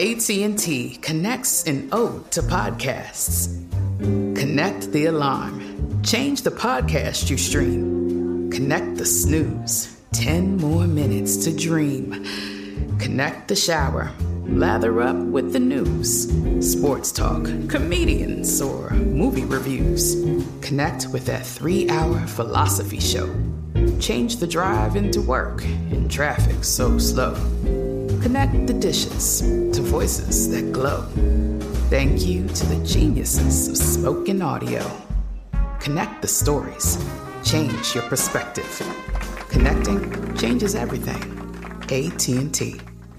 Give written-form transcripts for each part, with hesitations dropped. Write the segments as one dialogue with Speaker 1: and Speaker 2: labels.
Speaker 1: AT&T connects an ode to podcasts. Connect the alarm. Change the podcast you stream. Connect the snooze. 10 more minutes to dream. Connect the shower. Lather up with the news. Sports talk, comedians, or movie reviews. Connect with that 3-hour philosophy show. Change the drive into work in traffic so slow. Connect the dishes to voices that glow. Thank you to the geniuses of spoken audio. Connect the stories. Change your perspective. Connecting changes everything. AT&T.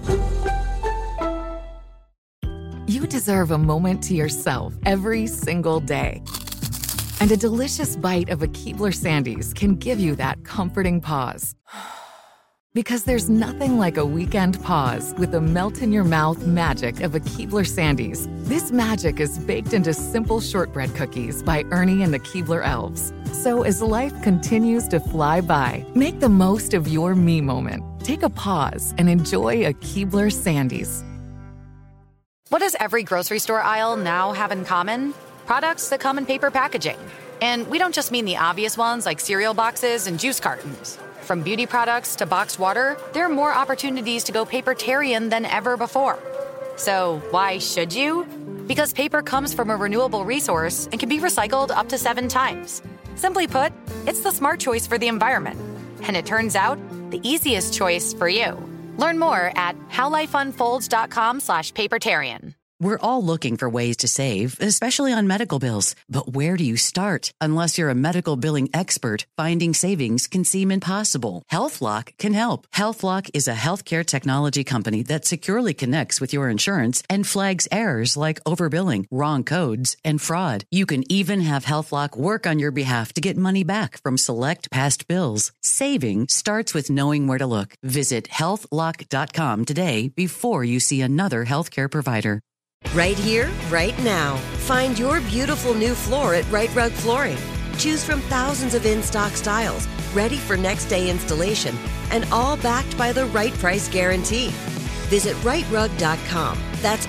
Speaker 2: You deserve a moment to yourself every single day. And a delicious bite of a Keebler Sandies can give you that comforting pause. Because there's nothing like a weekend pause with the melt-in-your-mouth magic of a Keebler Sandies. This magic is baked into simple shortbread cookies by Ernie and the Keebler Elves. So as life continues to fly by, make the most of your me moment. Take a pause and enjoy a Keebler Sandies.
Speaker 3: What does every grocery store aisle now have in common? Products that come in paper packaging. And we don't just mean the obvious ones like cereal boxes and juice cartons. From beauty products to boxed water, there are more opportunities to go papertarian than ever before. So why should you? Because paper comes from a renewable resource and can be recycled up to 7 times. Simply put, it's the smart choice for the environment. And it turns out, the easiest choice for you. Learn more at howlifeunfolds.com/papertarian.
Speaker 4: We're all looking for ways to save, especially on medical bills. But where do you start? Unless you're a medical billing expert, finding savings can seem impossible. HealthLock can help. HealthLock is a healthcare technology company that securely connects with your insurance and flags errors like overbilling, wrong codes, and fraud. You can even have HealthLock work on your behalf to get money back from select past bills. Saving starts with knowing where to look. Visit healthlock.com today before you see another healthcare provider.
Speaker 5: Right here, right now. Find your beautiful new floor at Right Rug Flooring. Choose from thousands of in-stock styles, ready for next day installation, and all backed by the right price guarantee. Visit rightrug.com. That's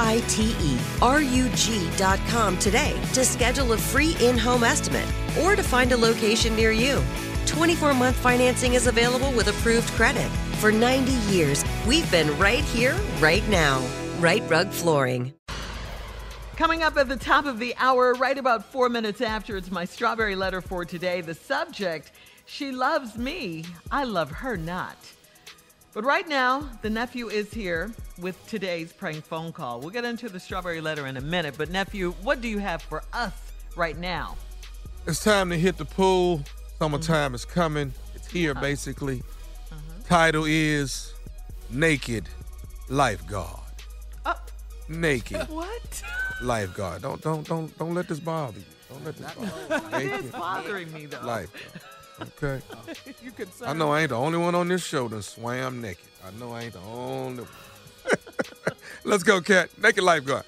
Speaker 5: RITERUG.com today to schedule a free in-home estimate or to find a location near you. 24-month financing is available with approved credit. For 90 years, we've been right here, right now. Right Rug Flooring.
Speaker 6: Coming up at the top of the hour, right about 4 minutes after, it's my strawberry letter for today. The subject, she loves me, I love her not. But right now, the nephew is here with today's prank phone call. We'll get into the strawberry letter in a minute, but nephew, what do you have for us right now?
Speaker 7: It's time to hit the pool. Summertime is coming. It's here, basically. Title is Naked Lifeguard. Naked.
Speaker 6: What?
Speaker 7: Lifeguard. Don't let this bother you. Don't let this bother you.
Speaker 6: It's bothering me though.
Speaker 7: Lifeguard. Okay.
Speaker 6: You concerned?
Speaker 7: I know I ain't the only one on this show that swam naked. I know I ain't the only one. Let's go, Kat. Naked Lifeguard.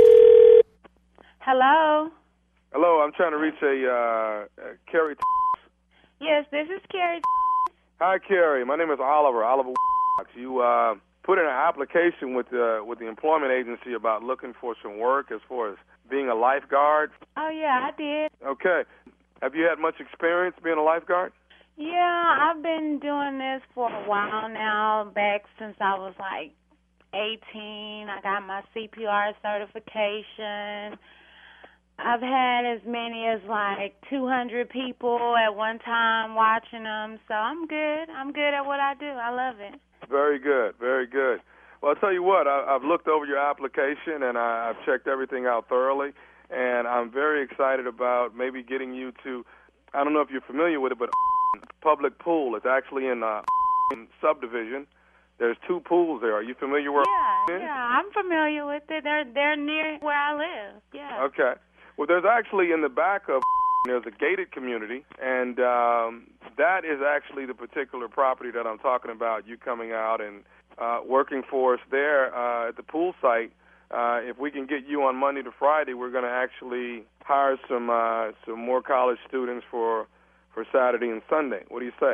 Speaker 8: Hello.
Speaker 9: Hello, I'm trying to reach a Carrie.
Speaker 8: Yes, this is Carrie.
Speaker 9: Hi, Carrie. My name is Oliver. You put in an application with the employment agency about looking for some work as far as being a lifeguard.
Speaker 8: Oh, yeah, I did.
Speaker 9: Okay. Have you had much experience being a lifeguard?
Speaker 8: Yeah, I've been doing this for a while now, back since I was like 18. I got my CPR certification. I've had as many as like 200 people at one time watching them, so I'm good. I'm good at what I do. I love it.
Speaker 9: Very good, very good. Well, I'll tell you what, I've looked over your application, and I've checked everything out thoroughly, and I'm very excited about maybe getting you to, I don't know if you're familiar with it, but public pool. It's actually in subdivision. There's 2 pools there. Are you familiar where
Speaker 8: Yeah, I'm familiar with it. They're near where I live, yeah.
Speaker 9: Okay. Well, there's actually in the back of there's a gated community, and that is actually the particular property that I'm talking about, you coming out and working for us there at the pool site. If we can get you on Monday to Friday, we're going to actually hire some more college students for Saturday and Sunday. What do you say?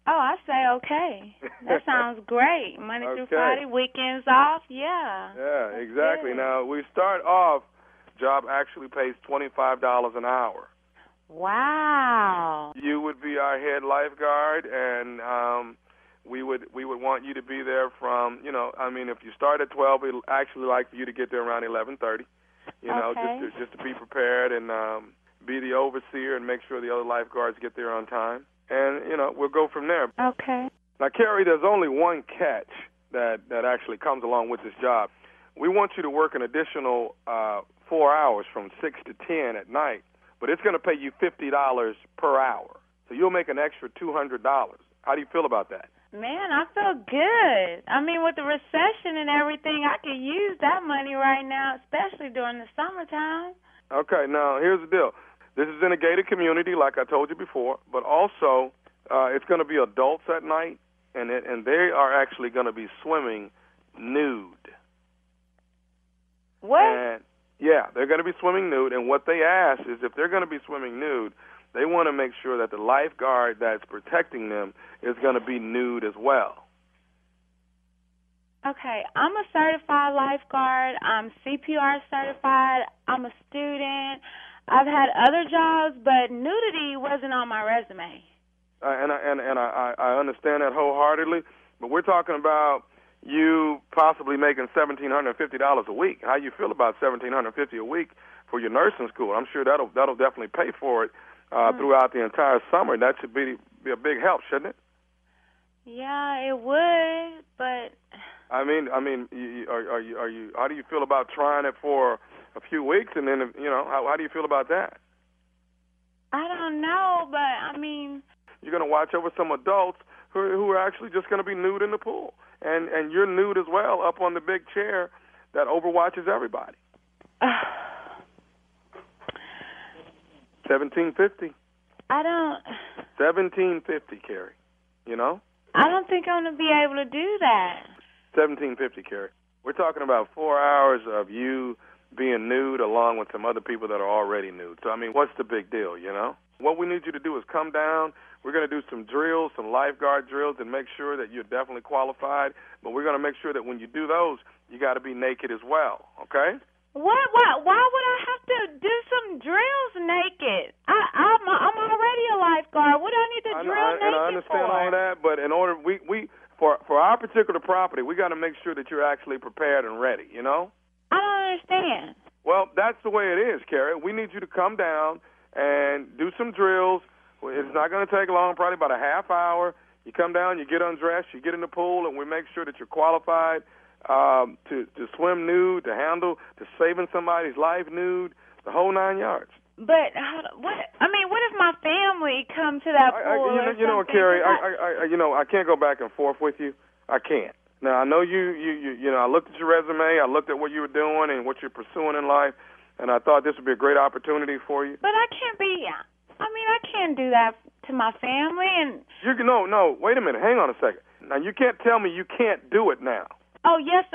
Speaker 8: Oh, I say okay. That sounds great. Monday through Friday, weekends off, yeah.
Speaker 9: Yeah, exactly.
Speaker 8: Good.
Speaker 9: Now, we start off, job actually pays $25 an hour.
Speaker 8: Wow.
Speaker 9: You would be our head lifeguard, and we would want you to be there from, if you start at 12, we'd actually like for you to get there around 11:30, just to be prepared and be the overseer and make sure the other lifeguards get there on time. And, we'll go from there.
Speaker 8: Okay.
Speaker 9: Now, Carrie, there's only one catch that actually comes along with this job. We want you to work an additional 4 hours from 6 to 10 at night, but it's going to pay you $50 per hour. So you'll make an extra $200. How do you feel about that?
Speaker 8: Man, I feel good. I mean, with the recession and everything, I could use that money right now, especially during the summertime.
Speaker 9: Okay, now, here's the deal. This is in a gated community, like I told you before, but also it's going to be adults at night, and they are actually going to be swimming nude.
Speaker 8: What?
Speaker 9: And, yeah, they're going to be swimming nude, and what they ask is if they're going to be swimming nude, they want to make sure that the lifeguard that's protecting them is going to be nude as well.
Speaker 8: Okay, I'm a certified lifeguard. I'm CPR certified. I'm a student. I've had other jobs, but nudity wasn't on my resume.
Speaker 9: And I understand that wholeheartedly, but we're talking about you possibly making $1,750 a week. How you feel about $1,750 a week for your nursing school? I'm sure that'll definitely pay for it throughout the entire summer. That should be a big help, shouldn't it?
Speaker 8: Yeah, it would, but
Speaker 9: I mean, are you? How do you feel about trying it for a few weeks, and then how do you feel about that?
Speaker 8: I don't know, but I mean,
Speaker 9: you're going to watch over some adults who are actually just going to be nude in the pool, and you're nude as well up on the big chair that overwatches everybody. $1,750.
Speaker 8: I don't.
Speaker 9: $1,750, Carrie.
Speaker 8: I don't think I'm going to be able to do that.
Speaker 9: $1,750, Carrie. We're talking about 4 hours of you being nude along with some other people that are already nude. So, I mean, what's the big deal, What we need you to do is come down. We're going to do some drills, some lifeguard drills, and make sure that you're definitely qualified. But we're going to make sure that when you do those, you got to be naked as well, okay?
Speaker 8: What? Why would I have to do some drills naked? I'm already a lifeguard. What do I need to drill naked for?
Speaker 9: And I understand all that, but in order, for our particular property, we got to make sure that you're actually prepared and ready,
Speaker 8: I don't understand.
Speaker 9: Well, that's the way it is, Carrie. We need you to come down and do some drills. It's not going to take long, probably about a half hour. You come down, you get undressed, you get in the pool, and we make sure that you're qualified to swim nude, to saving somebody's life nude, the whole 9 yards.
Speaker 8: But what? I mean, what if my family come to that pool?
Speaker 9: You know, Carrie, I can't go back and forth with you. I can't. Now, I know you. I looked at your resume. I looked at what you were doing and what you're pursuing in life, and I thought this would be a great opportunity for you.
Speaker 8: But I can't be. I can't do that to my family. And
Speaker 9: no. Wait a minute. Hang on a second. Now, you can't tell me you can't do it now.
Speaker 8: Oh, yes,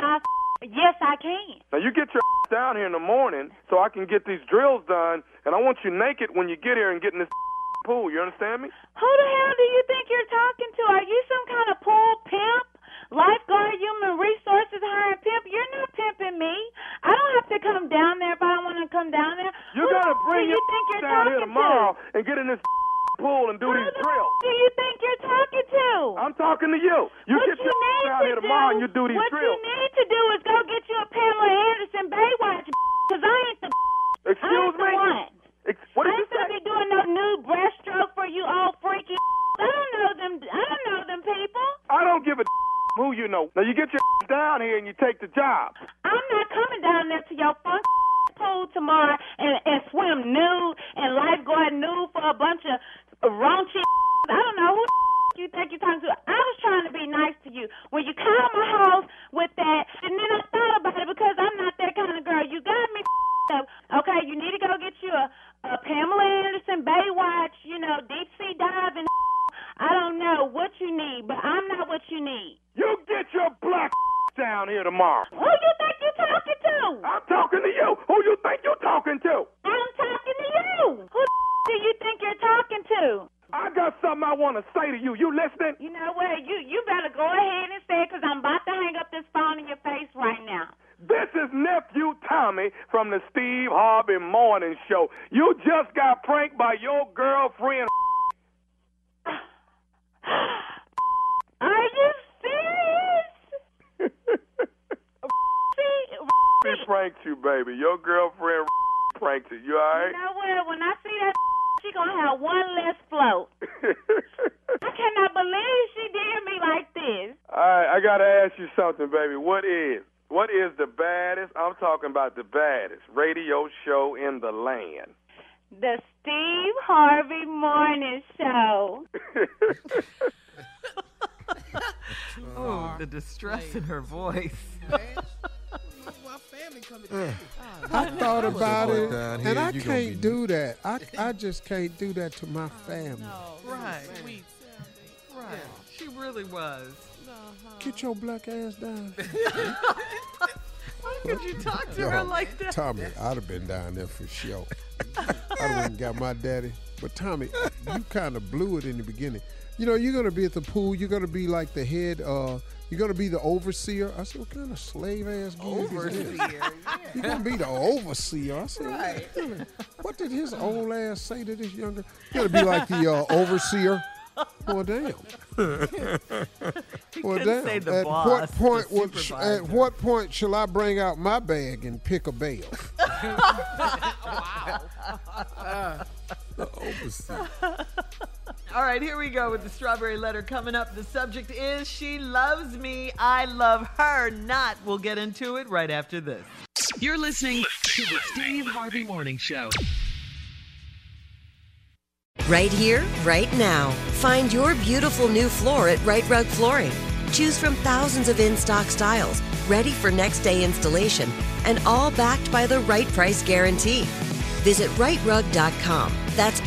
Speaker 8: I can.
Speaker 9: Now, you get your down here in the morning so I can get these drills done, and I want you naked when you get here and get in this pool. You understand me?
Speaker 8: Who the hell do you think you're talking to? Are you some kind of pool pimp? Lifeguard, human resources, hiring pimp? You're not pimping me. I don't have to come down there if I don't want to come down there.
Speaker 9: You got to bring your down here tomorrow and get in this pool and do these drills.
Speaker 8: Who do you think you're talking to?
Speaker 9: I'm talking to you. You get your down here tomorrow and you do these drills.
Speaker 8: What you need to do is go get you a Pamela Anderson Baywatch, because I ain't the
Speaker 9: Excuse me?
Speaker 8: One.
Speaker 9: What did
Speaker 8: I
Speaker 9: you
Speaker 8: ain't gonna be doing no nude breaststroke for you old freaky. I don't know them people.
Speaker 9: I don't give a who you know. Now you get your down here and you take the job.
Speaker 8: I'm not coming down there to your funk pool tomorrow and swim nude and lifeguard nude for a bunch of raunchy. I don't know who you think you're talking to. I was trying to be nice to you. When you called my house with that, and then I thought about it because I'm not that kind of girl. You got me up. Okay, you need to go get you a Pamela Anderson Baywatch, deep sea diving. I don't know what you need, but I'm not what you need.
Speaker 9: You get your black down here tomorrow.
Speaker 8: Who you think you're talking to?
Speaker 9: I'm talking to you. Who you think you're talking to?
Speaker 8: I'm talking to you. Who do you think you're talking to?
Speaker 9: I got something something I want to say to you. You listening?
Speaker 8: You know what? You better go ahead and say it, because I'm about to hang up this phone in your face right now.
Speaker 9: This is Nephew Tommy from the Steve Harvey Morning Show. You just got pranked by your girlfriend.
Speaker 8: Are you serious?
Speaker 9: She pranked you, baby. Your girlfriend pranked you. You all right?
Speaker 8: You know what? When I see that, she gonna have one less float. I cannot believe she did me like this.
Speaker 9: All right, I gotta ask you something, baby. What is the baddest, I'm talking about the baddest, radio show in the land?
Speaker 8: The Steve Harvey Morning Show.
Speaker 6: Oh, the distress in her voice.
Speaker 10: I thought about it, and I can't do that. I just can't do that to my family.
Speaker 6: Right. Right. She really was.
Speaker 10: Get your black ass down.
Speaker 6: Why could you talk to her like that?
Speaker 10: Tommy, I'd have been down there for sure. I'd have went and got my daddy. But Tommy, you kind of blew it in the beginning. You know, you're going to be at the pool. You're going to be like the head. You're going to be the overseer. I said, what kind of slave-ass gig is this? You're going to be the overseer. I said, what did his old ass say to this younger? You're going to be like the overseer. Well, damn.
Speaker 6: Well, damn. Say the boss,
Speaker 10: at what point shall I bring out my bag and pick a bail?
Speaker 6: Wow.
Speaker 10: The overseer.
Speaker 6: All right, here we go with the Strawberry Letter coming up. The subject is She Loves Me, I Love Her Not. We'll get into it right after this.
Speaker 11: You're listening to the Steve Harvey Morning Show.
Speaker 5: Right here, right now. Find your beautiful new floor at Right Rug Flooring. Choose from thousands of in-stock styles, ready for next day installation, and all backed by the right price guarantee. Visit rightrug.com. That's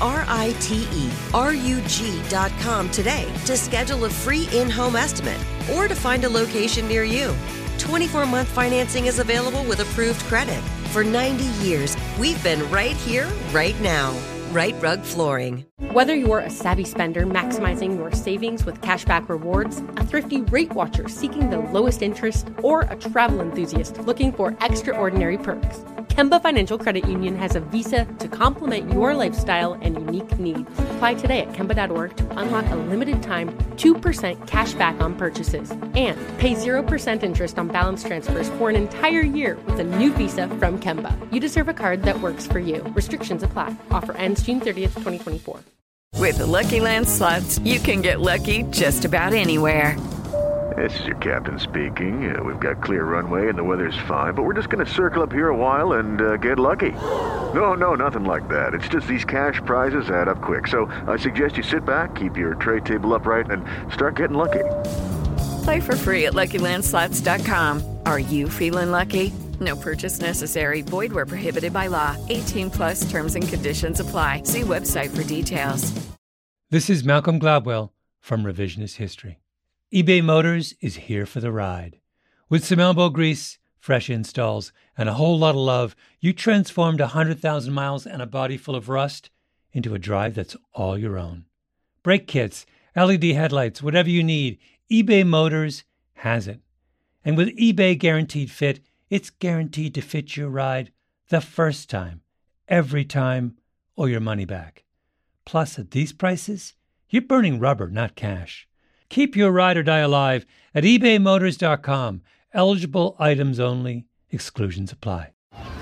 Speaker 5: RITERUG.com today to schedule a free in-home estimate or to find a location near you. 24-month financing is available with approved credit. For 90 years, we've been right here, right now. Right Rug Flooring.
Speaker 12: Whether you're a savvy spender maximizing your savings with cashback rewards, a thrifty rate watcher seeking the lowest interest, or a travel enthusiast looking for extraordinary perks, Kemba Financial Credit Union has a visa to complement your lifestyle and unique needs. Apply today at Kemba.org to unlock a limited-time 2% cash back on purchases and pay 0% interest on balance transfers for an entire year with a new visa from Kemba. You deserve a card that works for you. Restrictions apply. Offer ends June 30th, 2024.
Speaker 13: With the Lucky Land Slots, you can get lucky just about anywhere.
Speaker 14: This is your captain speaking. We've got clear runway and the weather's fine, but we're just going to circle up here a while and get lucky. No, nothing like that. It's just these cash prizes add up quick. So I suggest you sit back, keep your tray table upright, and start getting lucky.
Speaker 13: Play for free at LuckyLandSlots.com. Are you feeling lucky? No purchase necessary. Void where prohibited by law. 18+ terms and conditions apply. See website for details.
Speaker 15: This is Malcolm Gladwell from Revisionist History. eBay Motors is here for the ride. With some elbow grease, fresh installs, and a whole lot of love, you transformed 100,000 miles and a body full of rust into a drive that's all your own. Brake kits, LED headlights, whatever you need, eBay Motors has it. And with eBay Guaranteed Fit, it's guaranteed to fit your ride the first time, every time, or your money back. Plus, at these prices, you're burning rubber, not cash. Keep your ride or die alive at ebaymotors.com. Eligible items only. Exclusions apply.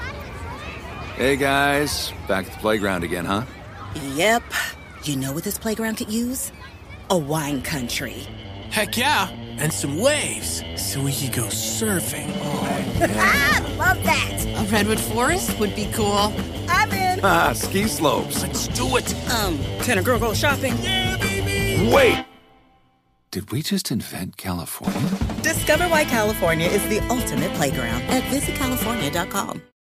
Speaker 16: Hey, guys. Back at the playground again, huh?
Speaker 17: Yep. You know what this playground could use? A wine country.
Speaker 18: Heck yeah. And some waves so we could go surfing.
Speaker 17: Oh, yeah. Love that.
Speaker 19: A redwood forest would be cool.
Speaker 17: I'm in.
Speaker 16: Ski slopes.
Speaker 18: Let's do it.
Speaker 17: Can a girl go shopping?
Speaker 18: Yeah, baby.
Speaker 16: Wait. Did we just invent California?
Speaker 17: Discover why California is the ultimate playground at visitcalifornia.com.